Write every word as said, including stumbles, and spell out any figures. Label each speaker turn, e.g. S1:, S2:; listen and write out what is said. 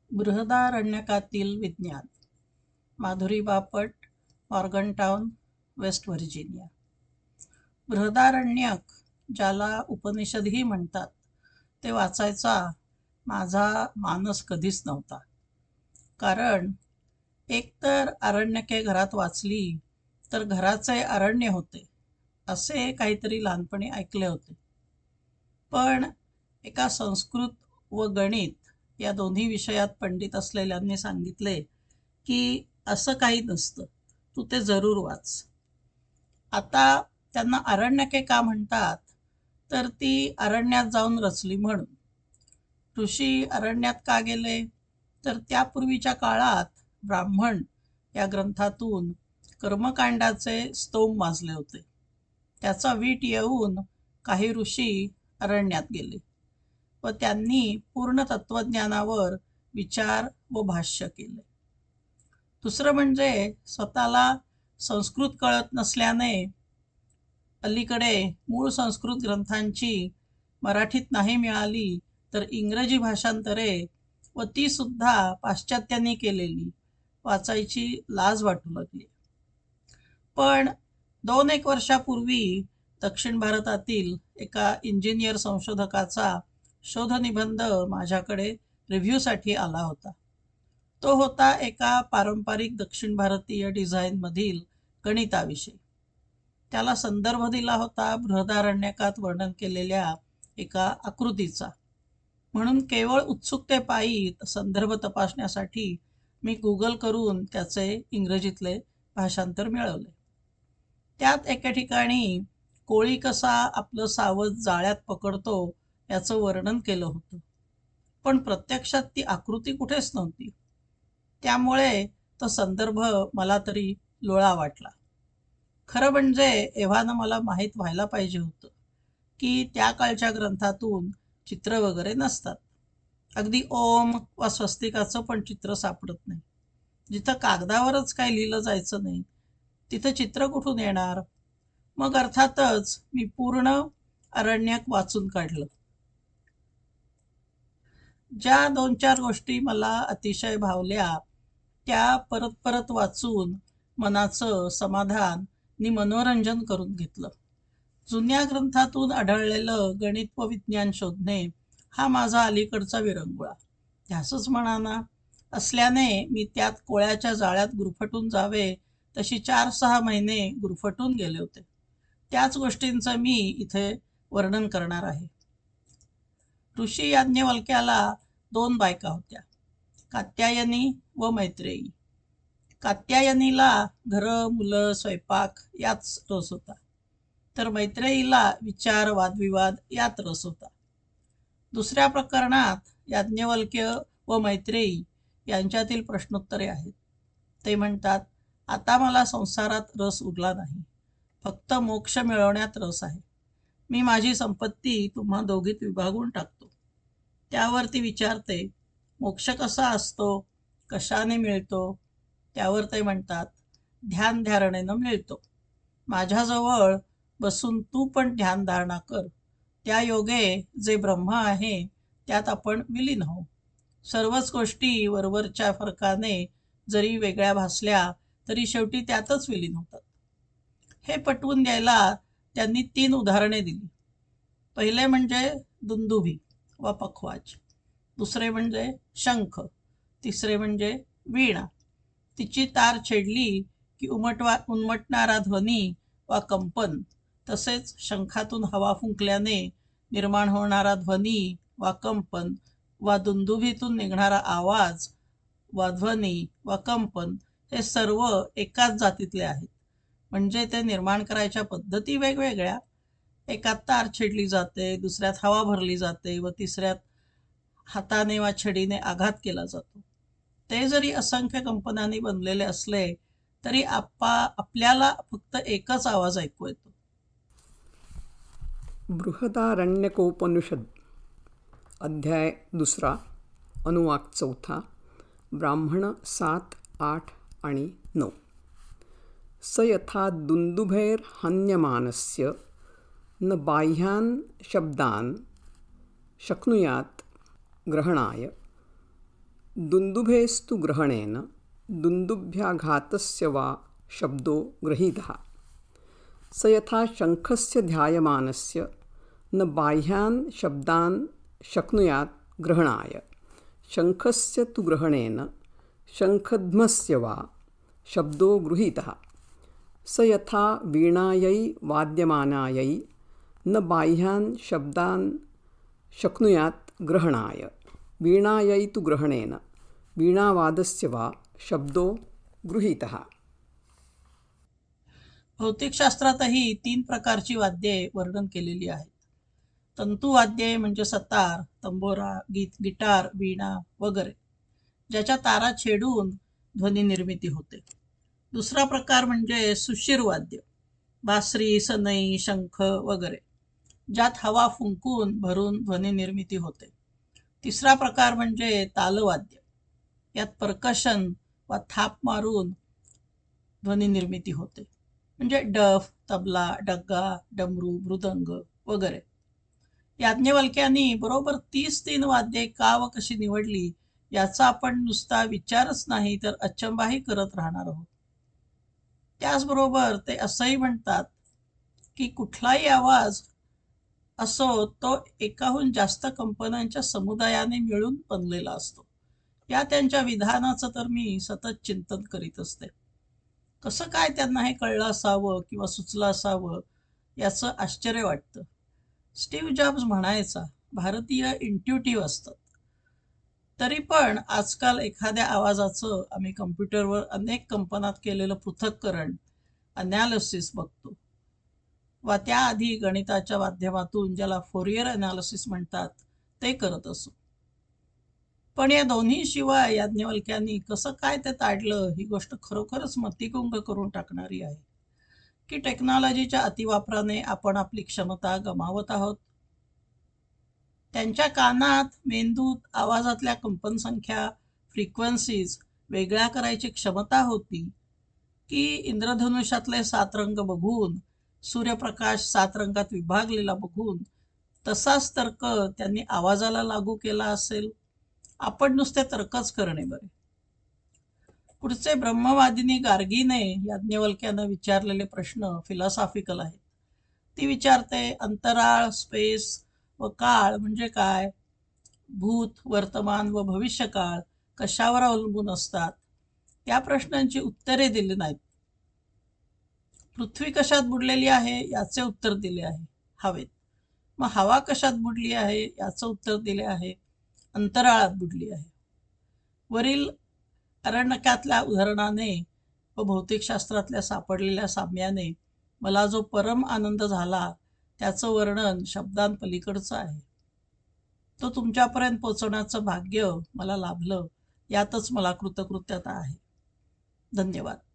S1: बृहदारण्यकातील विज्ञान. Madhuri Bapat, Morgantown, West Virginia. Brihadaranyaka, ज्याला उपनिषदही म्हणतात, ते वाचायचा माझा मानस कधीच नव्हता. कारण एकतर अरण्यके घरात वाचली तर घराचे अरण्य होते असे काहीतरी लहानपणी ऐकले होते. पण एका संस्कृत व गणित या दोन्ही विषयात पंडित असलेल्यांनी सांगितले की असं काही नसतं, तू ते जरूर वाच. आता त्यांना अरण्यके का म्हणतात, तर ती अरण्यात जाऊन रचली म्हणून. ऋषी अरण्यात का गेले, तर त्यापूर्वीच्या काळात ब्राह्मण या ग्रंथातून कर्मकांडाचे स्तोम वाचले होते. त्याचा वीट येऊन काही ऋषी अरण्यात गेले व त्यांनी पूर्ण तत्वज्ञानावर विचार व भाष्य केले. दुसरं म्हणजे स्वतःला संस्कृत कळत नसल्याने अलीकडे मूळ संस्कृत ग्रंथांची मराठीत नाही मिळाली तर इंग्रजी भाषांतरे व ती सुद्धा पाश्चात्यांनी केलेली वाचायची लाज वाटू लागली. पण दोन एक वर्षापूर्वी दक्षिण भारतातील एका इंजिनियर संशोधकाचा शोधनिबंध माझ्याकडे रिव्ह्यूसाठी आला होता. तो होता एका पारंपरिक दक्षिण भारतीय डिझाईनमधील गणिताविषयी. त्याला संदर्भ दिला होता बृहदारण्यकात वर्णन केलेल्या एका आकृतीचा. म्हणून केवळ उत्सुकतेपायी संदर्भ तपासण्यासाठी मी गुगल करून त्याचे इंग्रजीतले भाषांतर मिळवले. त्यात एके ठिकाणी कोळी कसा आपलं सावज जाळ्यात पकडतो याचं वर्णन केलं होतं. पण प्रत्यक्षात ती आकृती कुठेच नव्हती. त्यामुळे तो संदर्भ मला तरी लोळा वाटला. खरं म्हणजे एव्हाना मला माहीत व्हायला पाहिजे होतं की त्या काळच्या ग्रंथातून चित्र वगैरे नसतात. अगदी ओम वा स्वस्तिकाचं पण चित्र सापडत नाही. जिथं कागदावरच काय लिहिलं जायचं नाही तिथं चित्र कुठून येणार. मग अर्थातच मी पूर्ण अरण्यक वाचून काढलं. ज्या दोन चार गोष्टी मला अतिशय भावल्या त्या परत परत वाचून मनाचं समाधान नि मनोरंजन करून घेतलं. जुन्या ग्रंथातून आढळलेलं गणित व विज्ञान शोधणे हा माझा अलीकडचा विरंगुळा, ध्यासच म्हणा ना, असल्याने मी त्यात कोळ्याच्या जाळ्यात गुरफटून जावे तशी चार सहा महिने गुरफटून गेले होते. त्याच गोष्टींचं मी इथे वर्णन करणार आहे. ऋषी याज्ञवल्क्याला दोन बायका होत्या, कात्यायनी व मैत्रेयी. कात्यायनीला घरं मुलं स्वयंपाक याच रस होता, तर मैत्रेयीला विचार वादविवाद यात रस होता. दुसऱ्या प्रकरणात याज्ञवल्क्य व मैत्रेयी यांच्यातील प्रश्नोत्तरे आहेत. ते म्हणतात, आता मला संसारात रस उरला नाही, फक्त मोक्ष मिळवण्यात रस आहे. मी माझी संपत्ती तुम्हा दोघीत विभागून टाकतो. त्यावर ती विचारते, मोक्ष कसा असतो, कशाने मिळतो. त्यावर ते म्हणतात, ध्यान धारणेनं मिळतो. माझ्याजवळ बसून तू पण ध्यान धारणा कर. त्या योगे जे ब्रह्म आहे त्यात आपण विलीन होऊ. सर्वच गोष्टी वरवरच्या फरकाने जरी वेगळ्या भासल्या तरी शेवटी त्यातच विलीन होतात. हे पटवून द्यायला त्यांनी तीन उदाहरणे दिली. पहिले म्हणजे दुंदुभी वा पखवाज, दुसरे म्हणजे शंख, तिसरे म्हणजे वीणा. तिची तार छेडली की उमटवा उमटणारा ध्वनी वा कंपन, तसेच शंखातून हवा फुंकल्याने निर्माण होणारा ध्वनी वा कंपन वा दुंदुभीतून निघणारा आवाज वा ध्वनी वा कंपन हे सर्व एकाच जातीतले आहेत. म्हणजे ते निर्माण करायच्या पद्धती वेगवेगळ्या. एकात तार छेडली जाते, दुसऱ्यात हवा भरली जाते व तिसऱ्यात हाताने वा छडीने आघात केला जातो. ते जरी असंख्य कंपनांनी बनलेले असले तरी आपा आपल्याला फक्त एकच आवाज ऐकू येतो.
S2: बृहदारण्यकोपनिषद अध्याय दुसरा, अनुवाक चौथा, ब्राह्मण सात आठ आणि नऊ. स यथा दुंदुभैर्हन्यमानस्य न बाह्यान् शब्दान् शक्नुयात् ग्रहणाय दुन्दुभेस्तु ग्रहणेन दुन्दुभ्याघातस्य वा शब्दो गृहीतः। स यथा शङ्खस्य ध्यायमानस्य न बाह्यान् शब्दान् शक्नुयात् ग्रहणाय, शङ्खस्य तु ग्रहणेन शङ्खध्मस्य वा शब्दो गृहीतः। स यथा वीणायै वाद्यमानायै न बाह्यान् शब्दान् शक्नुयात् ग्रहणाय, वीणायै तु ग्रहणेन वीणावादस्य वा शब्दो गृहीतः।
S1: भौतिकशास्त्रातही तीन प्रकारची वाद्ये वर्णन केलेली आहेत. तंतुवाद्ये म्हणजे सतार, तंबोरा, गीत गिटार, वीणा वगैरे, ज्याच्या तारा छेडून ध्वनी निर्मिती होते. दुसरा प्रकार म्हणजे सुशीर वाद्य, बासरी, सनई, शंख वगैरे, ज्यात हवा फुंकून भरून ध्वनी निर्मिती होते. तिसरा प्रकार म्हणजे तालवाद्य, यात पर्कशन वा थाप मारून ध्वनी निर्मिती होते, म्हणजे डफ, तबला, डग्गा, डमरू, मृदंग वगैरे. याज्ञवल्क्यांनी बरोबर तीस तीन वाद्ये का व कशी निवडली याचा आपण नुसता विचारच नाही तर अचंबाही करत राहणार आहोत. त्याचबरोबर ते असंही म्हणतात की कुठलाही आवाज असो तो एकाहून जास्त कंपन्यांच्या समुदायाने मिळून बनलेला असतो. या त्यांच्या विधानाचं तर मी सतत चिंतन करीत असते. कसं काय त्यांना हे कळलं असावं किंवा सुचलं असावं याचं आश्चर्य वाटतं. स्टीव्ह जॉब्स म्हणायचा, भारतीय इंट्युटिव्ह असतात. तरी पण आजकाल एखाद्या आवाजाचं आम्ही कम्प्युटरवर अनेक कंपनात केलेलं पृथक्करण, अनालिसिस बघतो, वा त्याआधी गणिताच्या माध्यमातून ज्याला फोरियर अनालिसिस म्हणतात ते करत असो. पण या दोन्ही शिवाय याज्ञवल्क्यांनी कसं काय ते ताडलं ही गोष्ट खरोखरच मतिकुंग करून टाकणारी आहे. की टेक्नॉलॉजीच्या अतिवापराने आपण आपली क्षमता गमावत आहोत. त्यांच्या कानात, मेंदूत आवाजातल्या कंपनसंख्या, फ्रिक्वेन्सीज वेगळ्या करायची क्षमता होती, की इंद्रधनुष्यातले सात रंग बघून, सूर्यप्रकाश सात रंगात विभागलेला बघून तसाच तर्क त्यांनी आवाजाला लागू केला असेल. आपण नुसते तर्कच करणे बरे. पुढचे ब्रह्मवादिनी गार्गीने याज्ञवल्क्यांना विचारलेले प्रश्न फिलॉसॉफिकल आहेत. ती विचारते, अंतराळ, स्पेस व काळ म्हणजे काय? भूत, वर्तमान व भविष्यकाळ कशावर अवलंबून असतात? या प्रश्नांची उत्तरे दिली नाहीत. पृथ्वी कशात बुडलेली आहे याचे उत्तर दिले आहे, हवेत. मग हवा कशात बुडली आहे याचं उत्तर दिले आहे, अंतराळात बुडली आहे. वरील अरण्यकातल्या उदाहरणाने व भौतिकशास्त्रातल्या सापडलेल्या साम्याने मला जो परम आनंद झाला त्याचं वर्णन शब्दांपलीकडचं आहे. तो तुमच्यापर्यंत पोचवण्याचं भाग्य मला लाभलं, यातच मला कृतकृत्यता आहे. धन्यवाद.